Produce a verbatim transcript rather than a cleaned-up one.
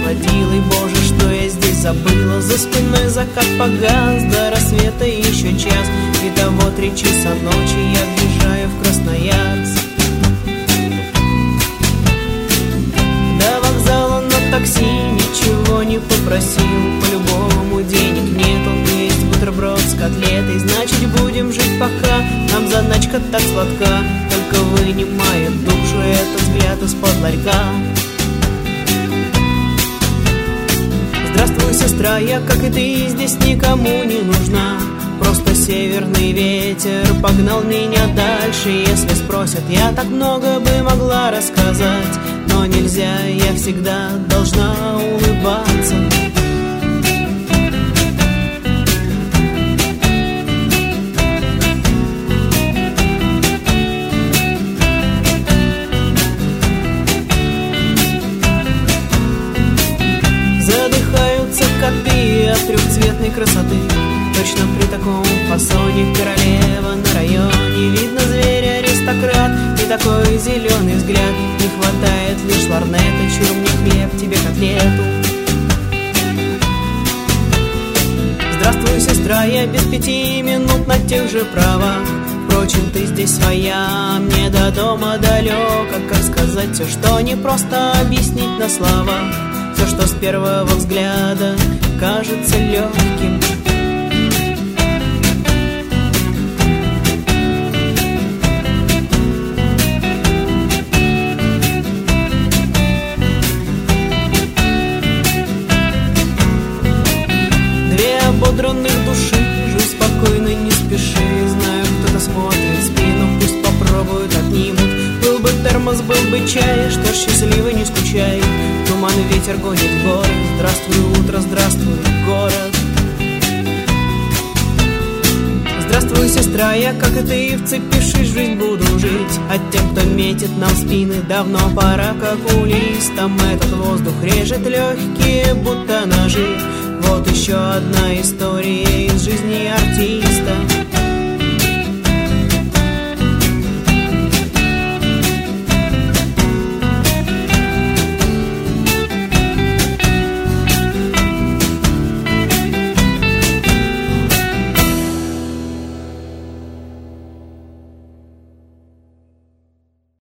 водил. И боже, что я здесь забыла. За спиной закат погас, до рассвета еще час. И того три часа ночи я въезжаю в Красноярск. До вокзала на такси ничего не попросил. По-любому денег нету, есть бутерброд с котлетой. Значит, будем жить пока, нам заначка так сладка. Только вынимает душу этот взгляд из-под ларька. Здравствуй, сестра, я, как и ты, здесь никому не нужна. Просто северный ветер погнал меня дальше. Если спросят, я так много бы могла рассказать. Но нельзя, я всегда должна улыбаться. Задыхаются коты от трехцветной красоты. Точно при таком фасоне королева на районе. Видно, зверь аристократ и такой зеленый взгляд. Не хватает лишь лорнета, чур мне хлеб, тебе котлету. Здравствуй, сестра, я без пяти минут на тех же правах. Впрочем, ты здесь своя, мне до дома далеко. Как сказать все, что не просто объяснить на словах. Все, что с первого взгляда кажется легким. Ободранных души, жить спокойно, не спеши. Знаю, кто-то смотрит в спину, пусть попробуют, отнимут. Был бы термос, был бы чай, что ж, счастливо, не скучай. Туман и ветер гонит в горы. Здравствуй, утро, здравствуй, город. Здравствуй, сестра, я, как и ты, вцепившись в жизнь, буду жить. А тем, кто метит нам спины, давно пора, как улистам. Этот воздух режет легкие, будто ножи. Вот еще одна история из жизни артиста.